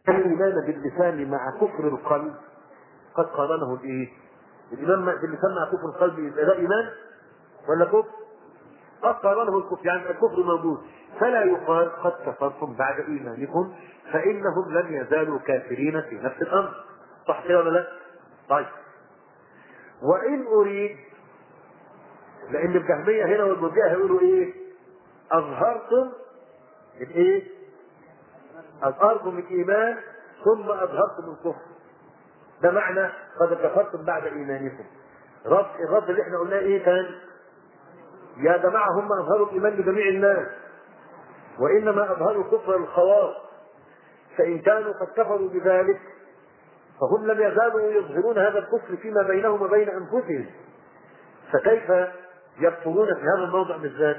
الإيمان باللسان مع كفر القلب قد قارنه الإيه؟ الإيمان باللسان مع كفر القلب ده إيمان ولا كفر؟ قد قارنه الكفر، يعني الكفر موجود، فلا يقال قد كفرتم بعد إيمانكم، فإنهم لم يزالوا كافرين في نفس الأمر. صح كده ولا لا؟ طيب، وإن أريد، لأن الجهمية هنا والمرجئة هيقولوا إيه؟ أظهرتم الإيه؟ أظهرتم الإيمان ثم أظهرتم الكفر. ده معنى قد كفرتم بعد إيمانكم. الرد اللي احنا قلناه إيه كان؟ يا جماعة هم أظهروا الإيمان لجميع الناس، وإنما أظهروا الكفر للخواص، فإن كانوا قد كفروا بذلك فهم لم يزالوا يظهرون هذا الكفر فيما بينهم وبين أنفسهم، فكيف يكفرون في هذا الموضع بالذات؟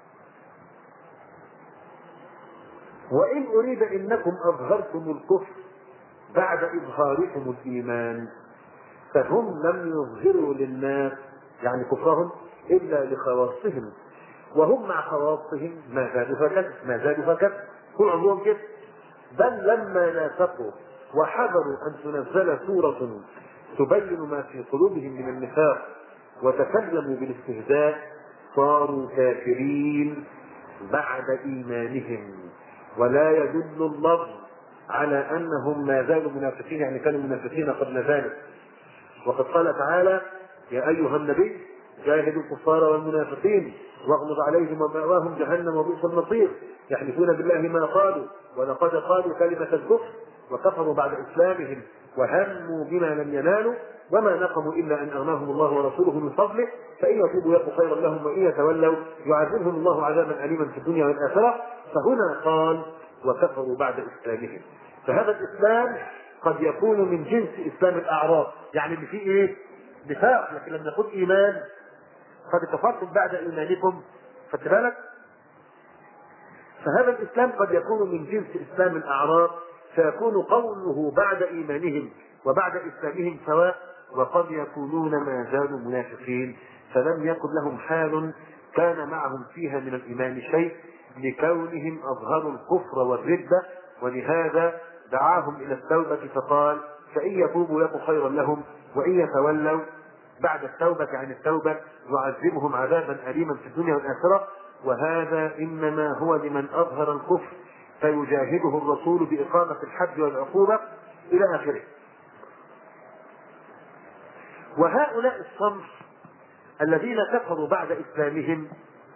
وإن أريد إنكم أظهرتم الكفر بعد إظهاركم الإيمان، فهم لم يظهروا للناس يعني كفرهم إلا لخواصهم، وهم مع خواصهم ما زالوا فكذا طول عمرهم كده. بل لما نافقوا وحذروا أن تنزل سورة تبين ما في قلوبهم من النفاق وتكلموا بالاستهزاء صاروا كافرين بعد إيمانهم. ولا يدل اللفظ على أنهم ما زالوا منافقين، يعني كانوا منافقين قبل ذلك. وقد قال تعالى: يا أيها النبي جاهدوا الكفار والمنافقين واغلظ عليهم ومأواهم جهنم وبئس المصير يحلفون بالله ما قالوا ولقد قالوا كلمة الكفر وكفروا بعد إسلامهم وهموا بما لم ينالوا وما نقموا إلا أن أغناهم الله ورسوله من فضله فإن يتوبوا يكن خيرا لهم وإن يتولوا يعذبهم الله عذابا أليما في الدنيا والآخرة. فهنا قال وكفروا بعد إسلامهم. فهذا الإسلام قد يكون من جنس إسلام الأعراض، يعني اللي فيه إيه؟ نفاق، لكن لما يكون إيمان قد كفرتم بعد إيمانكم. خدت بالك؟ فهذا الإسلام قد يكون من جنس إسلام الأعراض، فيكون قوله بعد إيمانهم وبعد إسلامهم سواء، وقد يكونون ما زالوا منافقين فلم يكن لهم حال كان معهم فيها من الإيمان شيء لكونهم أظهروا الكفر والردة، ولهذا دعاهم إلى التوبة فقال: فإن يتوبوا يكن خيرا لهم وإن يتولوا بعد التوبة عن التوبة يعذبهم عذابا أليما في الدنيا والآخرة. وهذا إنما هو لمن أظهر الكفر فيجاهده الرسول بإقامة الحد والعقوبة إلى آخره. وهؤلاء الصنف الذين كفروا بعد إسلامهم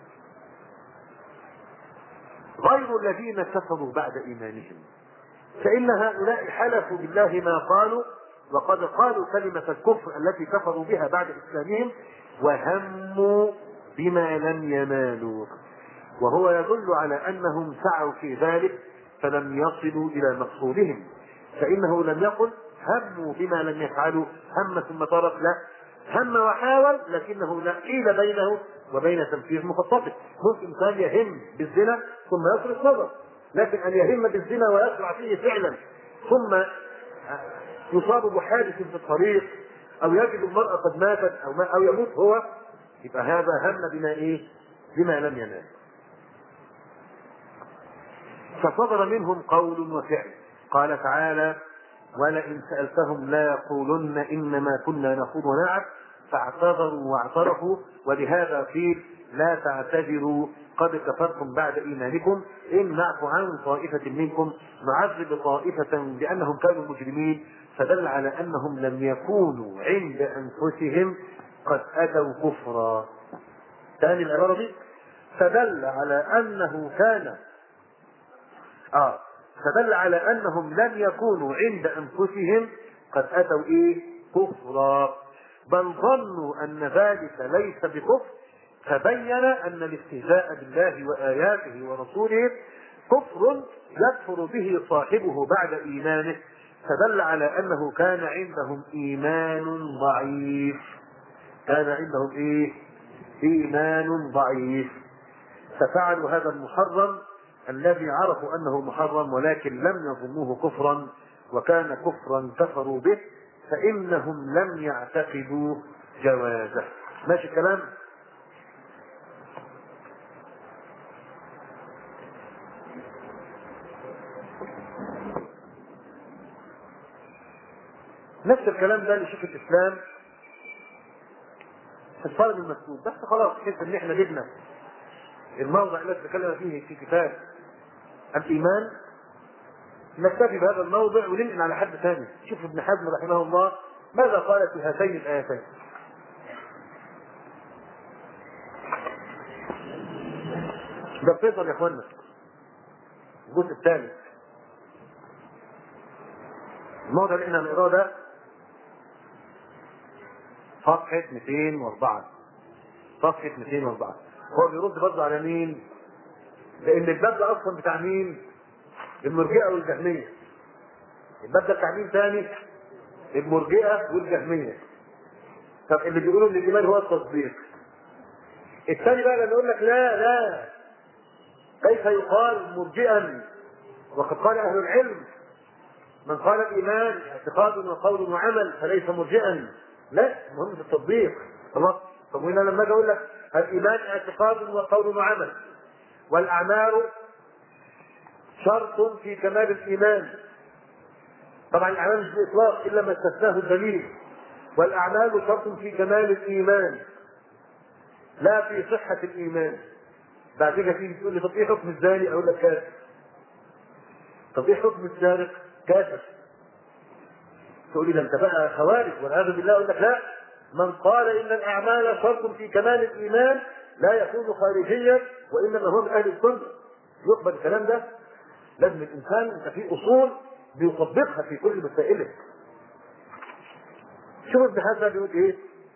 غير الذين كفروا بعد إيمانهم، فإن هؤلاء حلفوا بالله ما قالوا وقد قالوا كلمة الكفر التي كفروا بها بعد إسلامهم وهموا بما لم ينالوا، وهو يدل على أنهم سعوا في ذلك فلم يصلوا إلى مقصودهم، فإنه لم يقل هموا بما لم يفعلوا هم ثم ترك، لا، هم وحاول لكنه لا حيل بينه وبين تنفيذ مخططه. ممكن كان يهم بالزنا ثم يصرف نظر، لكن أن يهم بالزنا ويقع فيه فعلا ثم يصاب بحادث في الطريق أو يجد المرأة قد ماتت أو يموت هو، يبقى هذا هم بما إيه؟ بما لم ينال. فصدر منهم قول وفعل. قال تعالى: ولئن سألتهم لا يقولن إنما كنا نخوض ونلعب فاعتذروا واعترفوا. ولهذا قيل: لا تعتذروا قد كفرتم بعد إيمانكم إن نعفو عن طائفة منكم نعذب طائفة بأنهم كانوا مجرمين. فدل على أنهم لم يكونوا عند أنفسهم قد أتوا كفرا. ثاني العبارة دي فدل على أنهم لم يكونوا عند أنفسهم قد أتوا إيه؟ كفرا، بل ظنوا أن ذلك ليس بكفر، فبين أن الاستهزاء بالله وآياته ورسوله كفر يكفر به صاحبه بعد إيمانه، فدل على أنه كان عندهم إيمان ضعيف. كان عندهم إيه؟ إيمان ضعيف، ففعلوا هذا المحرم الذي عرفوا أنه محرم ولكن لم يظنوه كفرا، وكان كفرا كفروا به، فإنهم لم يعتقدوا جوازه. ماشي الكلام؟ نفس الكلام ده اللي شيخ الاسلام في الفرض المسلوب، بس خلاص بحيث ان احنا جبنا الموضع الذي تكلم فيه في كتاب الايمان نكتفي بهذا الموضع وننقل على حد ثاني. شوف ابن حزم رحمه الله ماذا قال في هاتين الايتين. ده فيصل يا اخوانا الجزء الثالث. الموضع اللي احنا هنقراه ده صفحة 204. صفحة 204 هو بيرد برضه على مين؟ لأن الباب ده أصلا بتاع مين؟ المرجئة والجهمية. الباب ده بتاع مين تاني؟ المرجئة والجهمية. طب اللي بيقولوا ان الإيمان هو التصديق. الثاني بقى لما يقول لك لا كيف يقال مرجئا وقد قال أهل العلم من قال الإيمان اعتقاد وقول وعمل فليس مرجئا. لا، مهم في التطبيق. خلاص. طب هنا لما اجي اقول لك الايمان اعتقاد وقول وعمل والاعمال شرط في كمال الايمان. طبعا الاعمال مش باطلاق الا ما استثناه الدليل. والاعمال شرط في كمال الايمان لا في صحه الايمان. بعد كده تيجي تقول لي طب ايه حكم الزاني؟ اقول لك كافر. طب ايه حكم السارق؟ كافر. تقول لي ده انت بقى خوارج والعياذ بالله. اقول لك لا، من قال ان الاعمال شرط في كمال الايمان لا يكون خارجيا وانما هو من اهل السنه. يقبل الكلام ده؟ لازم الانسان انت في اصول بيطبقها في كل مسائله. شوف ابن حزم بيقول ايه؟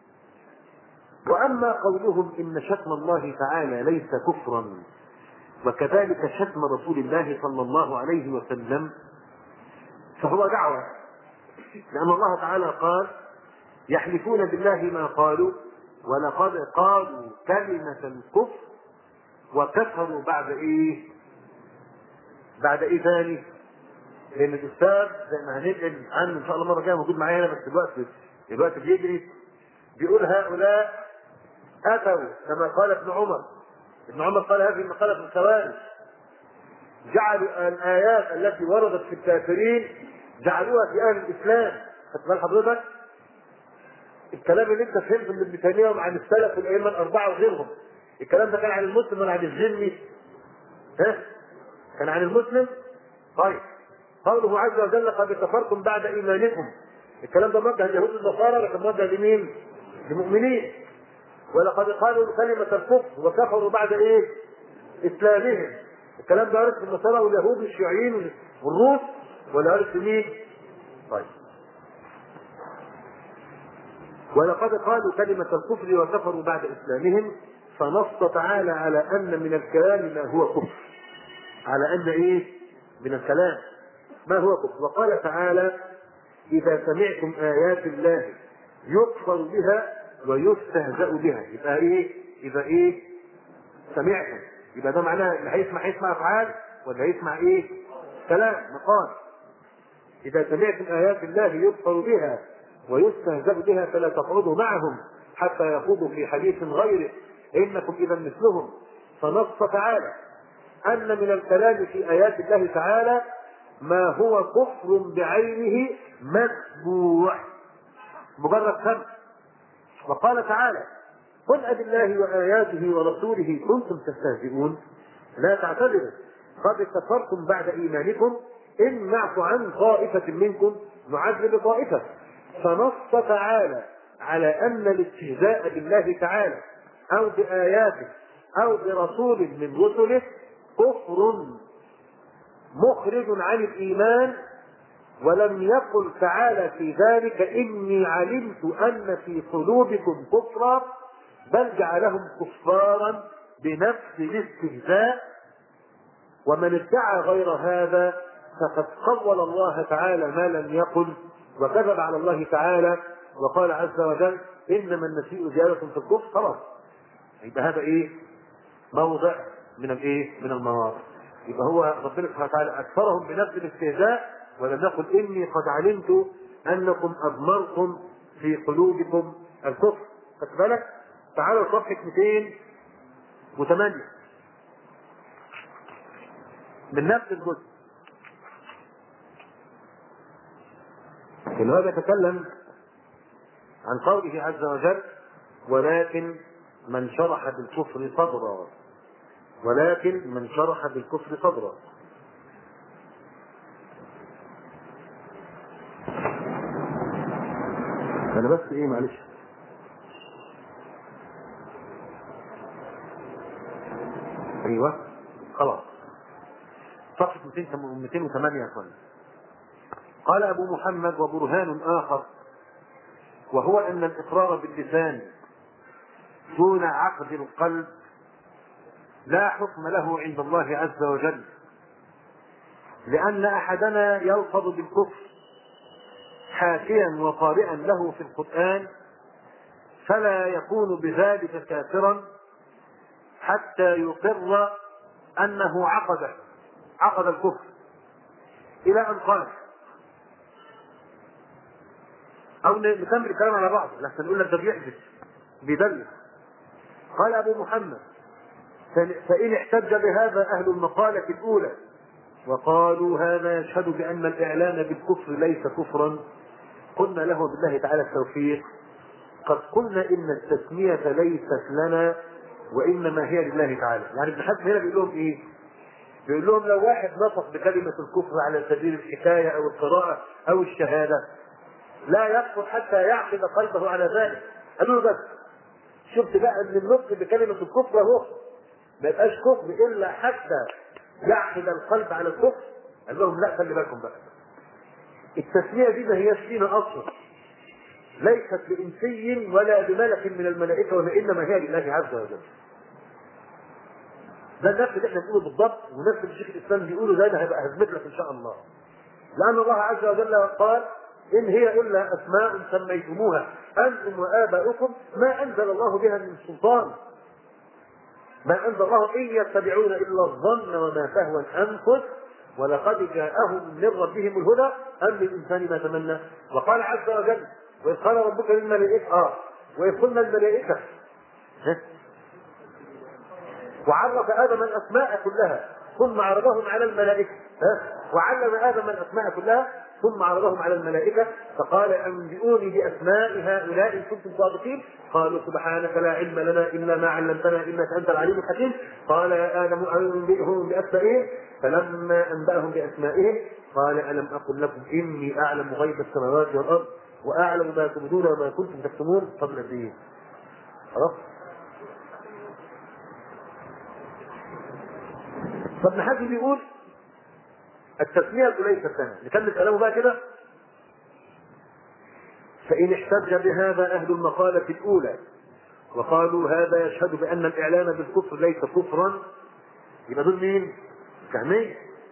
واما قولهم ان شتم الله تعالى ليس كفرا وكذلك شتم رسول الله صلى الله عليه وسلم فهو دعوه، لان الله تعالى قال يحلفون بالله ما قالوا ولقد قالوا كلمة الكفر وكفروا بعد ايه؟ بعد ايه ثاني؟ لان الاستاذ زي ما هننقل عنه ان شاء الله المره الجايه موجود معايا بس الوقت بيجري. بيقول هؤلاء اتوا كما قال ابن عمر. ابن عمر قال هذه المقاله في الخوارج. جعلوا الايات التي وردت في الكافرين جعلوها في اهل الاسلام. خدت بال حضرتك؟ الكلام اللي انت فهمته من ابن تيميه وعن السلف والائمه الاربعه وغيرهم، الكلام ده كان عن المسلم ولا عن الذمي؟ ها؟ كان عن المسلم؟ طيب قوله عز وجل قد كفرتم بعد ايمانكم، الكلام ده موجه لليهود والنصارى لكن موجه لمين؟ للمؤمنين. ولقد قالوا كلمه الكفر وكفروا بعد ايه؟ اسلامهم. الكلام ده عرف في النصارى واليهود والشيوعيين والروس ولا عرف في مين؟ طيب ولقد قالوا كلمة الكفر وكفروا بعد إسلامهم فنص تعالى على أن من الكلام ما هو كفر. على أن إيه؟ من الكلام ما هو كفر. وقال تعالى إذا سمعتم آيات الله يكفر بها ويستهزأ بها. يبقى إيه؟ إذا إيه؟ سمعتم. يبقى ده معناه اللي هيسمع أفعال ولا هيسمع إيه؟ كلام مقال. إذا سمعتم آيات الله يكفر بها ويستهزأ بها فلا تقعدوا معهم حتى يخوضوا في حديث غيره إنكم إذا مثلهم. فنص تعالى أن من الكلام في آيات الله تعالى ما هو كفر بعينه متبوع مجرد سمع. وقال تعالى قل أبالله وآياته ورسوله كنتم تستهزئون لا تعتذروا قد كفرتم بعد إيمانكم إن نعفو عن طائفة منكم نعذب طائفة. فنص تعالى على أن الاستهزاء بالله تعالى أو بآياته أو برسول من رسله كفر مخرج عن الإيمان. ولم يقل تعالى في ذلك إني علمت أن في قلوبكم كفرا بل جعلهم كفارا بنفس الاستهزاء. ومن ادعى غير هذا فقد قول الله تعالى ما لم يقل وكذب على الله تعالى وقال عز وجل انما النسيء زياده في الكفر. خلاص يبقى هذا ايه؟ موضع من الايه؟ من المواضع. يبقى هو ربنا سبحانه وتعالى اكثرهم بنفس الاستهزاء ولم يقل اني قد علمت انكم اضمرتم في قلوبكم الكفر. خد بالك؟ تعالوا صفحه 208 من نفس الجزء. إن هذا يتكلم عن قوله عز وجل ولكن من شرح بالكفر صدرا، ولكن من شرح بالكفر صدرا. أنا بس إيه معلش أيوه خلاص صفحة 208 يا أخوان. قال أبو محمد وبرهان آخر وهو أن الإقرار باللسان دون عقد القلب لا حكم له عند الله عز وجل، لأن أحدنا يلفظ بالكفر حاكيا وقارئا له في القرآن فلا يكون بذلك كافرا حتى يقر أنه عقد الكفر إلى أن قال. أو نكمل الكلام على بعض لحسن نقول لك ده بيحدث بيدلل. قال أبو محمد فإن احتج بهذا أهل المقالة الأولى وقالوا هذا يشهد بأن الإعلان بالكفر ليس كفرا قلنا له بالله تعالى التوفيق قد قلنا إن التسمية ليست لنا وإنما هي لله تعالى. يعني ابن حزم هنا بيقول لهم إيه؟ بيقول لهم لو واحد نطق بكلمة الكفر على سبيل الحكاية أو القراءة أو الشهادة لا يكفر حتى يعقد قلبه على ذلك. قالوا له بس شفت بقى ان النطق بكلمة الكفر اهو ما يبقاش كفر الا حتى يعقد القلب على الكفر. قال لهم لا خلي بالكم بقى التسمية دي ما هياش فينا اصلا، ليست لانسي ولا بملك من الملائكة وانما هي لله عز وجل. ده النفس اللي احنا بنقوله بالضبط ونفس اللي الشيخ الاسلام بيقوله ده هيبقى هثبت لك ان شاء الله. لان الله عز وجل قال إن هي إلا أسماء سميتموها أنتم وآباؤكم ما أنزل الله بها من سلطان، ما أنزل الله إن يتبعون إلا الظن وما تهوى الأنفس ولقد جاءهم من ربهم الهدى أم للإنسان ما تمنى. وقال عز وجل وإذ قال ربك للملائكة وإذ قلنا الملائكة وعرف آدم الأسماء كلها ثم عرضهم على الملائكة وعلم آدم الأسماء كلها ثم عرضهم على الملائكة فقال أنبئوني بأسماء هؤلاء إن كنتم صادقين قالوا سبحانك لا علم لنا إلا ما علمتنا إنك أنت العليم الحكيم. قال يا آدم أنبئهم بأسمائهم فلما أنبأهم بأسمائهم قال ألم أقل لكم إني أعلم غيب السماوات والأرض وأعلم ما تبدون وما كنتم تكتمون قبل الدين. خلاص. فابن حزم بيقول التسمية ليست لنا. نكمل كلامه بقى كده. فإن احتج بهذا أهل المقالة الأولى وقالوا هذا يشهد بأن الإعلان بالكفر ليس كفرا يبقى دول مين؟ فهمين.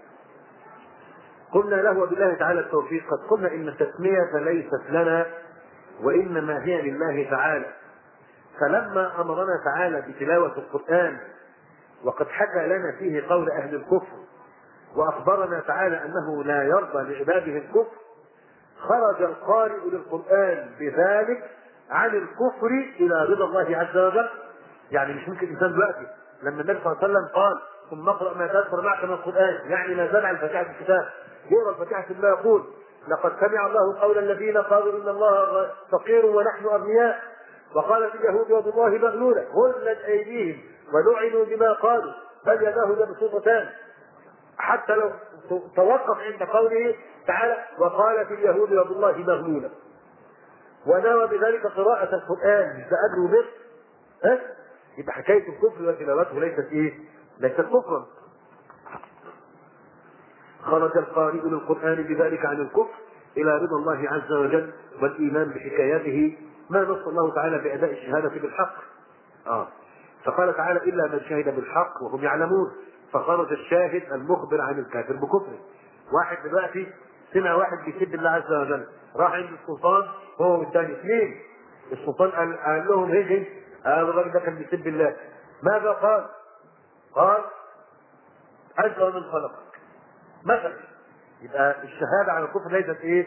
قلنا له وبالله تعالى التوفيق قد قلنا إن التسمية ليست لنا وإنما هي لله تعالى. فلما أمرنا تعالى بتلاوة القرآن وقد حكى لنا فيه قول أهل الكفر وأخبرنا تعالى أنه لا يرضى لعباده الكفر خرج القارئ للقرآن بذلك عن الكفر إلى رضا الله عز وجل. يعني مش ممكن الإنسان دلوقتي لما النبي صلى الله عليه وسلم قال ثم اقرأ ما تيسر معك من القرآن يعني ما زال عن فاتحة الكتاب يقرأ الفاتحة الله يقول لقد سمع الله قول الذين قالوا إن الله فقير ونحن أغنياء وقالت اليهود يد الله مغلولة غلت أيديهم ولعنوا بما قالوا بل يداه مبسوطتان حتى لو توقف عند قوله تعالى وقالت اليهود يد الله مغلولة ونوى بذلك قراءة القرآن بأدنى بس يبقى حكاية الكفر وتلاوته ليست ايه؟ ليست كفرا. خرج القارئ للقرآن بذلك عن الكفر إلى رضا الله عز وجل والإيمان بحكاياته ما نص الله تعالى بأداء الشهادة بالحق. فقال تعالى إلا من شهد بالحق وهم يعلمون فخرج الشاهد المخبر عن الكافر بكفره. واحد دلوقتي سمع واحد بيسب الله عز وجل راح عند السلطان هو والثاني اثنين السلطان قال لهم هيجي الراجل ده كان بيسب الله ماذا قال؟ قال أنت ومن خلقك مثلا. يبقى الشهادة على الكفر ليست ايه؟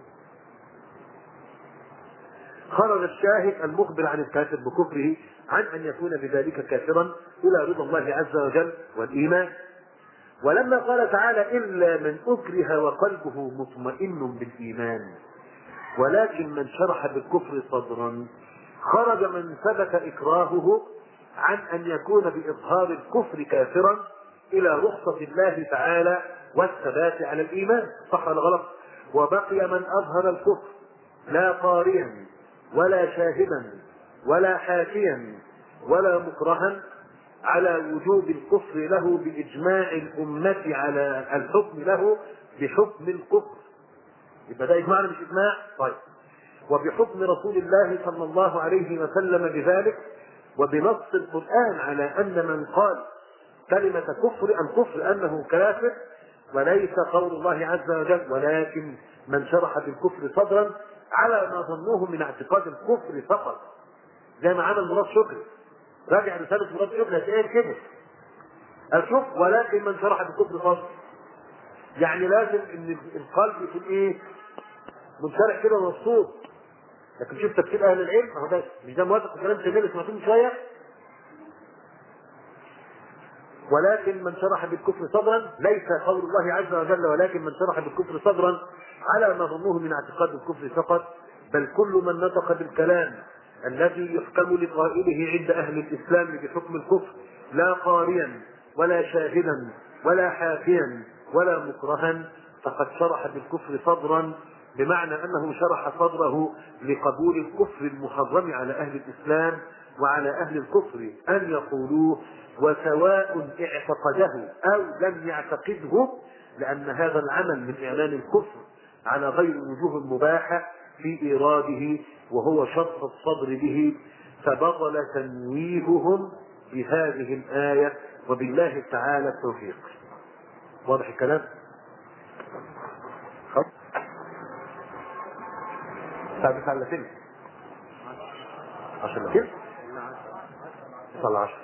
خرج الشاهد المخبر عن الكافر بكفره عن أن يكون بذلك كافرا إلى رضا الله عز وجل والإيمان. ولما قال تعالى إلا من أكره وقلبه مطمئن بالإيمان ولكن من شرح بالكفر صدرا خرج من ثبت إكراهه عن أن يكون بإظهار الكفر كافرا إلى رخصة الله تعالى والثبات على الإيمان، صح ولا غلط؟ وبقي من أظهر الكفر لا قارئا ولا شاهدا ولا حاكيا ولا مكرها على وجوب الكفر له بإجماع الأمة على الحكم له بحكم الكفر. يبقى ده إجماع مش إجماع؟ طيب. وبحكم رسول الله صلى الله عليه وسلم بذلك، وبنص القرآن على أن من قال كلمة كفر الكفر أنه كافر، وليس قول الله عز وجل ولكن من شرح بالكفر صدرا على ما ظنوه من اعتقاد الكفر فقط، زي ما عمل مراد شكري. راجع رسالة مراد شكري هتلاقيها كده، أشوف ولكن من شرح بالكفر صدرا، يعني لازم ان القلب يكون ايه؟ منشرح كده ومبسوط. لكن شوف تفسير اهل العلم اهو، ده مش ده موافق الكلام تمام سمعتوه من شويه؟ ولكن من شرح بالكفر صدرا ليس قول الله عز وجل ولكن من شرح بالكفر صدرا على ما ظنوه من اعتقاد الكفر فقط، بل كل من نطق بالكلام الذي يحكم لقائله عند اهل الاسلام بحكم الكفر لا قارئا ولا شاهدا ولا حاكيا ولا مكرها فقد شرح بالكفر صدرا، بمعنى انه شرح صدره لقبول الكفر المحرم على اهل الاسلام وعلى اهل الكفر ان يقولوه، وسواء اعتقده او لم يعتقده، لان هذا العمل من اعلان الكفر على غير وجوه مباحه في ايراده وهو شرح الصدر به، فبطل تنويههم بهذه الايه، وبالله تعالى التوفيق. واضح الكلام؟ ثابت على فين؟ 10 كيف؟ صلى 10.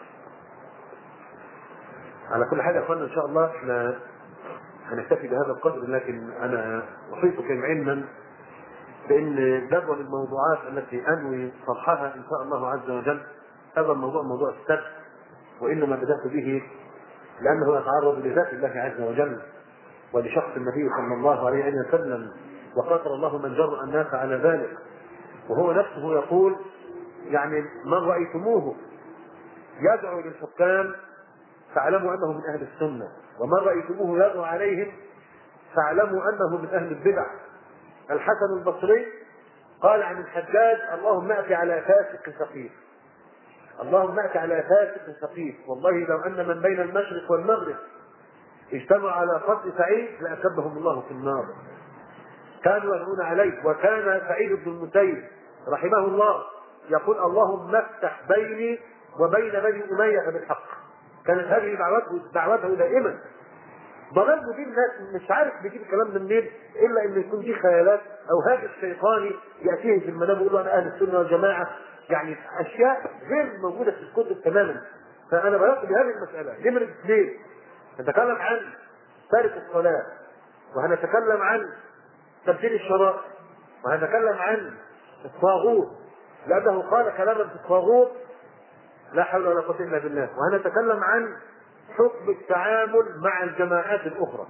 على كل حاجة يا اخوانا ان شاء الله احنا هنكتفي بهذا القدر، لكن انا احيطكم علما بان جدول الموضوعات التي انوي طرحها ان شاء الله عز وجل هذا الموضوع موضوع السبت، وانما بدات به لانه يتعرض لذات الله عز وجل ولشخص النبي صلى الله عليه وسلم، وقدر الله من جرأ الناس على ذلك، وهو نفسه يقول يعني من رأيتموه يدعو للحكام فاعلموا انه من اهل السنه، ومن رايتموه يدعو عليهم فاعلموا انه من اهل البدع. الحسن البصري قال عن الحجاج اللهم ائت على فاسق سقيف، اللهم ائت على فاسق سقيف، والله لو ان من بين المشرق والمغرب اجتمعوا على قتل سعيد لاكبهم الله في النار. كانوا يدعون عليه، وكان سعيد بن المسيب رحمه الله يقول اللهم افتح بيني وبين بني اميه بالحق. كانت هذه دعوته دائما. ضلال مدير الناس مش عارف بيجيب الكلام من منين الا ان يكون دي خيالات او هاجس شيطاني ياتيه في المنام ويقول انا اهل السنه والجماعه، يعني اشياء غير موجوده في الكتب تماما. فانا بدات بهذه المساله. نمره 2 نتكلم عن تارك الصلاه، وهنتكلم عن تبديل الشرائع، وهنتكلم عن الطاغوت لانه قال كلاما في الطاغوت لا حول ولا قوة إلا بالله، وهنتكلم عن حكم التعامل مع الجماعات الأخرى.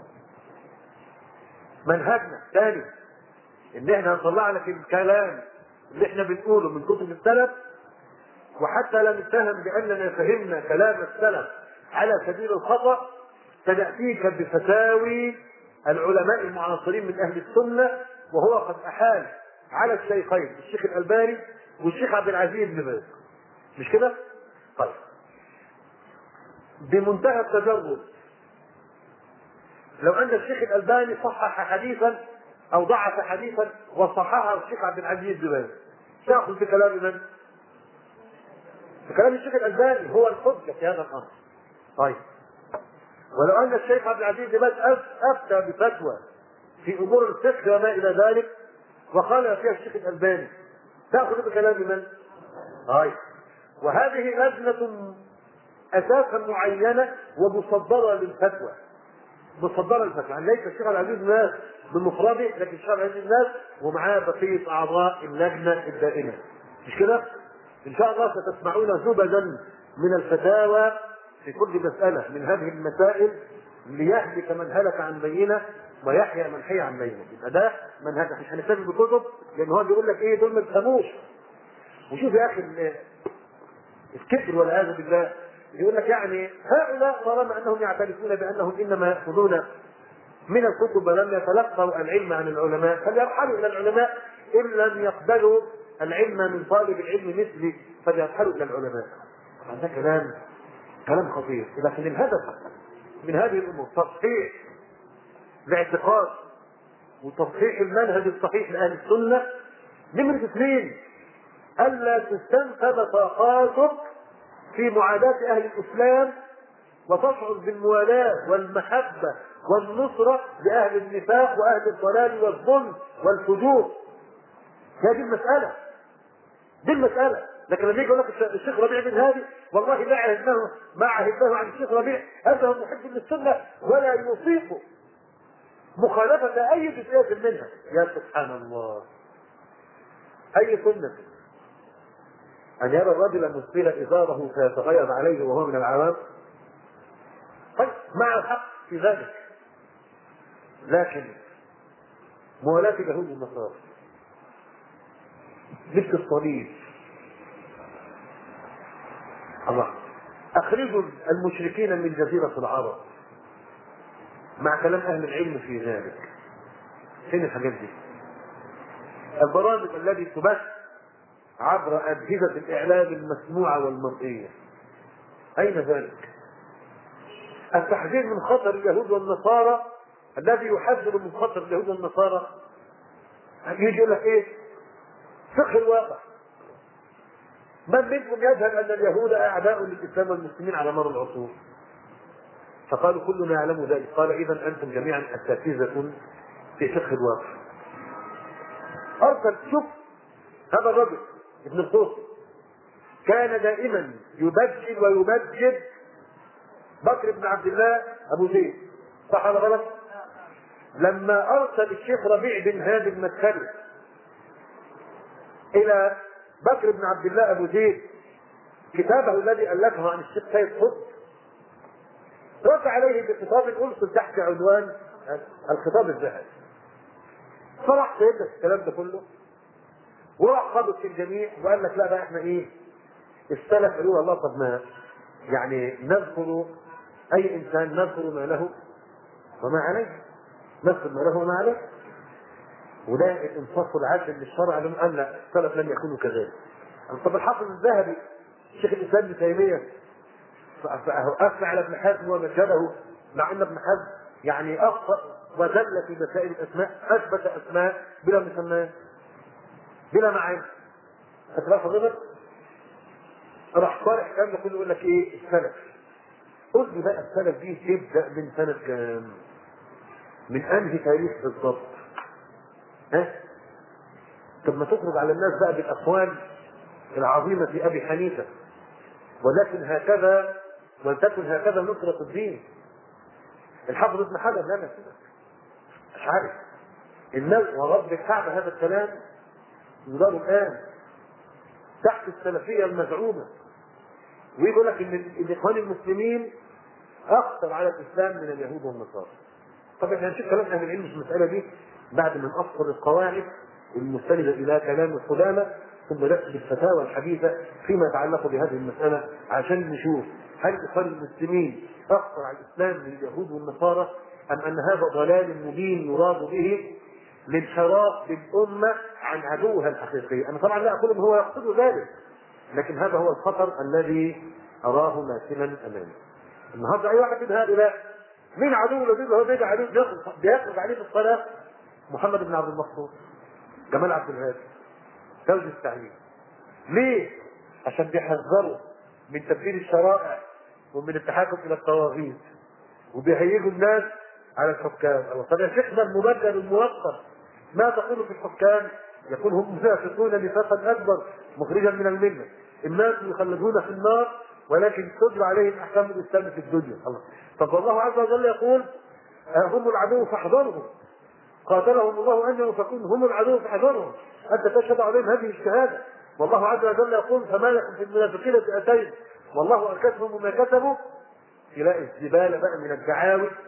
منهجنا ثاني إن إحنا هنطلع لك الكلام اللي إحنا بنقوله من كتب السلف، وحتى لا نتهم بأننا فهمنا كلام السلف على سبيل الخطأ سنأتيك بفتاوي العلماء المعاصرين من أهل السنة، وهو قد أحال على الشيخين الشيخ الألباني والشيخ عبد العزيز بن باز، مش كده؟ طيب بمنتهى التجرد لو ان الشيخ الالباني صحح حديثا او ضعف حديثا وصححه الشيخ عبد العزيز بن باز، تاخذ بكلام من؟ بكلام الشيخ الالباني، هو الحجه في هذا الامر. طيب ولو ان الشيخ عبد العزيز بن باز افتى بفتوى في امور الفقه وما الى ذلك وقال فيها الشيخ الالباني، تاخذ بكلام من؟ طيب وهذه لجنه اساسا معينه ومصدره للفتوى، مصدره للفتوى، يعني ليس الشيخ العزيز ناس بمفرده، لكن الشيخ العزيز ناس ومعاه بقيه اعضاء اللجنه الدائمه، مش كده؟ ان شاء الله ستسمعون زبدا من الفتاوى في كل مساله من هذه المسائل ليهلك من هلك عن بينه ويحيى من حي عن بينه. يبقى ده منهج، مش هنستفيد بكتب، لان هو بيقول لك ايه؟ دول ما تفهموش. وشوف يا اخي الكبر والعياذ بالله، يقول لك يعني هؤلاء طالما انهم يعترفون بانهم انما ياخذون من الكتب ولم يتلقوا العلم عن العلماء فليرحلوا الى العلماء، ان لم يقبلوا العلم من طالب العلم مثلي فليرحلوا الى العلماء. هذا كلام خطير. لكن الهدف من هذه الامور تصحيح الاعتقاد وتصحيح المنهج الصحيح لاهل السنه. نمرة 2 الا تستنفذ طاقاتك في معاداة اهل الاسلام وتشعر بالموالاة والمحبة والنصرة لأهل النفاق وأهل الضلال والظلم والفجور. هذه المسألة، دي المسألة. لكن لما يجي يقول لك الشيخ ربيع بن هادي والله ما عهدناه عن الشيخ ربيع أنه محب للسنة ولا يصيب مخالفة أي جزئية منها، يا سبحان الله. أي سنة أن يرى الرجل مسبلا إزاره فيتغير عليه وهو من العوام؟ طيب مع الحق في ذلك، لكن موالاة اليهود والنصارى مثل الصليب، الله، أخرجوا المشركين من جزيرة العرب مع كلام أهل العلم في ذلك. فين الحاجات دي؟ البرامج التي تبث عبر أجهزة الإعلام المسموعة والمرئية، أين ذلك؟ التحذير من خطر اليهود والنصارى الذي يحذر من خطر اليهود والنصارى يجي يقول لك ايه؟ فقه الواقع. من منكم يجهل ان اليهود اعداء للاسلام والمسلمين على مر العصور؟ فقالوا كلنا يعلم ذلك. قال اذا انتم جميعا اساتذه في فقه الواقع. ارسل، شوف هذا الرجل ابن القوس كان دائما يبجل ويمجد بكر بن عبد الله ابو زيد، صح ولا غلط؟ لما ارسل الشيخ ربيع بن هادي المدخلي الى بكر بن عبد الله ابو زيد كتابه الذي الفه عن الشيخ سيد قطب، رد عليه بخطاب ارسل تحت عنوان الخطاب الذهبي. صرح سيدنا الكلام ده كله وراح خبط في الجميع وقال لك لا بقى احنا ايه؟ السلف قالوا الله طب ما يعني نذكر اي انسان نذكر ما له وما عليه، نذكر ما له وما عليه، وده الانصاف والعدل للشرع. لم قال لا السلف لم يكونوا كذلك. طب الحافظ الذهبي شيخ الاسلام ابن تيميه اثنى على ابن حزم ومجده، مع ان ابن حزم يعني اخطا وزل في مسائل الاسماء، اثبت اسماء بلا مسمى بلا معاني. هتلاقي حضرتك راح صالح الكلام ده كله يقول لك ايه؟ السلف. قل لي بقى السلف دي تبدا من سنه كام؟ من انهي تاريخ بالضبط؟ ها؟ طب ما تخرج على الناس بقى بالاقوال العظيمه في ابي حنيفه، ولكن هكذا ولتكن هكذا نصرة الدين. الحافظ ابن حجر لا مش عارف الناس ورب الكعبه هذا الكلام يدار الان تحت السلفيه المزعومه، ويقول لك ان الاخوان المسلمين اخطر على الاسلام من اليهود والنصارى. طب احنا هنشوف كلام اهل العلم في المساله دي بعد ما نفصل القواعد المستنده الى كلام القدامى، ثم ناتي بالفتاوى الحديثه فيما يتعلق بهذه المساله عشان نشوف هل الاخوان المسلمين اخطر على الاسلام من اليهود والنصارى، ام ان هذا ضلال مبين يراد به لانحراف بالامه عن عدوها الحقيقي. انا طبعا لا اقول ان هو يقصد ذلك، لكن هذا هو الخطر الذي اراه ماثلا امامي. النهارده اي واحد من هؤلاء مين عدو الذي هو بيجي عليه بيخرج عليه في الصلاه؟ محمد بن عبد المقصود، جمال عبد الهادي، زوج السعيد. ليه؟ عشان بيحذروا من تبديل الشرائع ومن التحاكم الى الطواغيت، وبيهيجوا الناس على الحكام. طب يا شيخنا المبدل الموقت ما تقول في الحكام؟ يكون هم منافقون نفاقا اكبر مخرجا من المله، الناس يخلدون في النار ولكن تجرى عليهم احكام الاسلام في الدنيا. الله. طب الله عز وجل يقول هم العدو فاحذرهم، قاتلهم الله ان يفكون هم العدو فاحذرهم، انت تشهد عليهم هذه الشهاده. والله عز وجل يقول فما لكم في المنافقين فئتين والله اركسهم بما كسبوا. تلاقي الزباله بقى من الدعاوى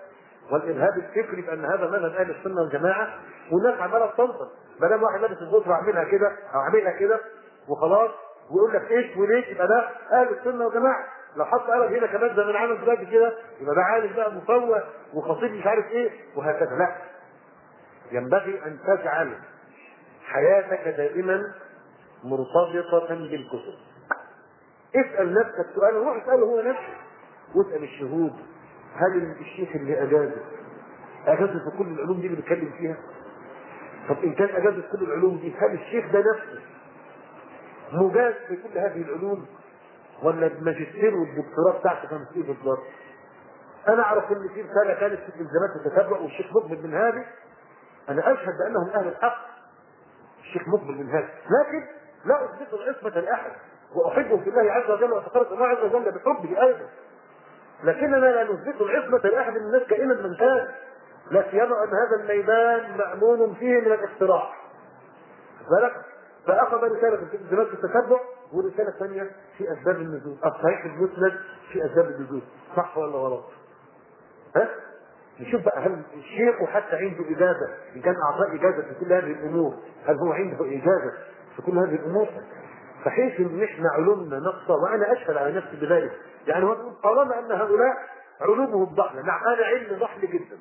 والارهاب الفكري بان هذا منهج اهل السنه والجماعه، والناس عماله تنصر. ما دام واحد لابس البوصله اعملها كده او اعملها كده وخلاص، ويقول لك ايش وليش، يبقى ده اهل السنه والجماعه. لو حط قلم هنا كمان زي ما عمل دلوقتي كده، يبقى ده عالم بقى مفوه وخطيب مش عارف ايه وهكذا. لا، ينبغي ان تجعل حياتك دائما مرتبطه بالكتب. اسال نفسك سؤال، روح اساله هو نفسه، واسال الشهود. هل الشيخ اللي اجازه في كل العلوم دي اللي بيتكلم فيها؟ طب ان كان اجازه في كل العلوم دي، هل الشيخ ده نفسه مجاز في كل هذه العلوم؟ ولا الماجستير والدكتوراه بتاعته كانت ايه بالظبط؟ انا اعرف ان في رساله كانت في التزامات التتبع والشيخ مقبل من هذه، انا اشهد بانهم اهل الحق، الشيخ مقبل من هذا، لكن لا اثبت العصمه لاحد، واحبه في الله عز وجل واتقرب الله عز وجل بحبه ايضا، لكننا لا نثبت العصمه لاحد من الناس كائنا من كان، لا سيما ان هذا الميدان مامون فيه من الاختراع. بالك؟ فاخذ رساله في التزامات التتبع ورساله ثانيه في اسباب النزول، الصحيح المسند في اسباب النزول، صح ولا غلط؟ ها؟ نشوف بقى هل الشيخ حتى عنده اجازه، ان كان اعطاه اجازه في كل هذه الامور، هل هو عنده اجازه في كل هذه الامور؟ صحيح ان احنا علومنا نقصه، وانا اشهد على نفسي بذلك، يعني هو طالما ان هؤلاء علومهم ضحله، نعم انا علمي ضحل جدا،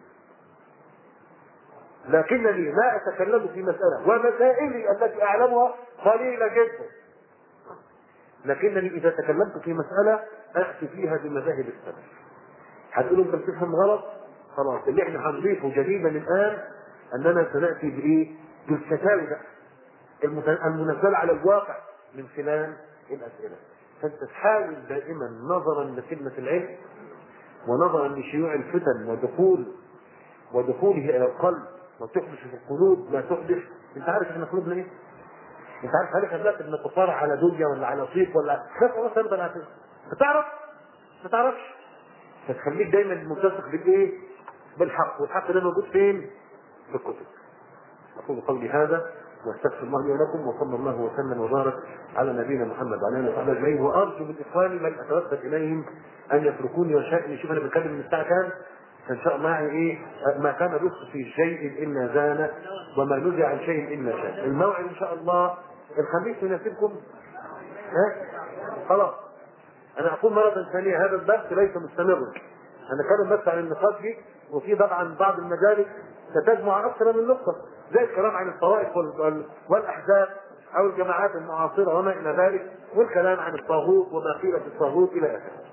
لكنني لا اتكلم في مساله، ومسائلي التي اعلمها قليله جدا، لكنني اذا تكلمت في مساله اتي فيها بمذاهب السلف. هتقولوا انت بتفهم غلط، خلاص اللي احنا هنضيفه جديدا الان اننا سناتي بايه؟ بالفتاوي المنزله على الواقع من خلال الاسئله. فانت تحاول دائما نظرا لكلمه العلم، ونظرا لشيوع الفتن ودخوله الى القلب وتحدث في القلوب ما تحدث. انت عارف احنا قلوبنا ايه؟ انت عارف هل احنا دلوقتي بنتصارع على دنيا ولا على صيف ولا خاصه مثلا بنعرف؟ بتعرف؟ ما تعرفش. فتخليك دايما متسق بالايه؟ بالحق، والحق ده موجود فين؟ في الكتب. اقول قولي هذا واستغفر الله لي ولكم، وصلى الله وسلم وبارك على نبينا محمد وعلى اله وصحبه اجمعين. وارجو من اخواني من اتوسل اليهم ان يتركوني وشأني. شوف انا بتكلم من الساعه كام؟ ان شاء الله يعني ايه؟ ما كان رزق في شيء الا زانه، وما نزع عن شيء الا شان. الموعد ان شاء الله الخميس يناسبكم؟ ها؟ خلاص. انا اقول مرة ثانية هذا البحث ليس مستمرا، انا كلام بس عن النقاط دي، وفي طبعا بعض المجالس ستجمع اكثر من نقطة، زي الكلام عن الطوائف والاحزاب او الجماعات المعاصرة وما الى ذلك، والكلام عن الطاغوت وما قيل في الطاغوت الى اخره.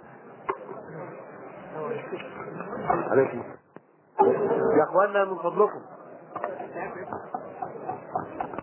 عليكم يا اخواننا من فضلكم.